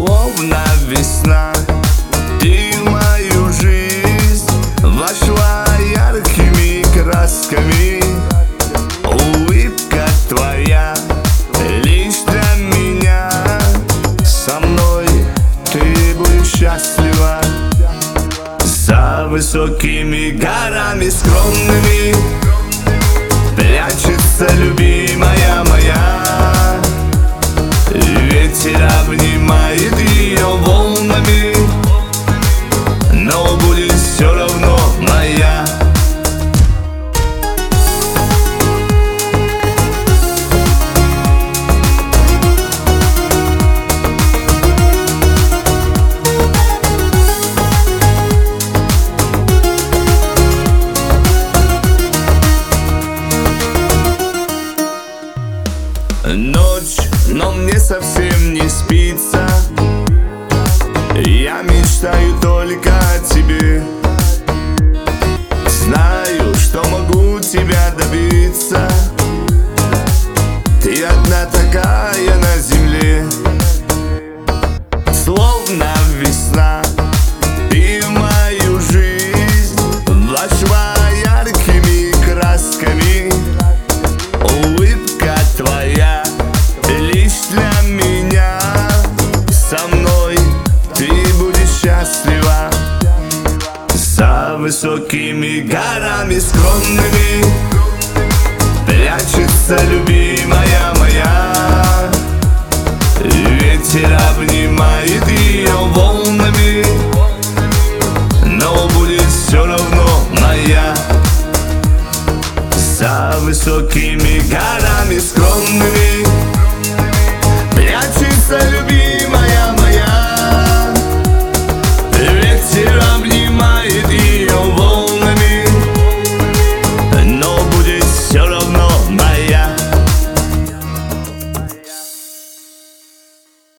Словно весна, ты в мою жизнь вошла яркими красками. Улыбка твоя лишь для меня. Со мной ты будешь счастлива. За высокими горами скромными прячется любимая моя. Ветер обнимает ее волнами, но будет все равно моя. Ночь, но мне совсем не спится. Я мечтаю только о тебе. Знаю, что могу тебя добиться. Ты одна такая на земле. Словно весна, ты в мою жизнь вошла яркими красками. Улыбка твоя лишь для меня. Со мной ты будешь счастлива. За высокими горами скромными прячется любимая моя. Ветер обнимает ее волнами, но будет все равно моя. За высокими горами скромными прячется любимая.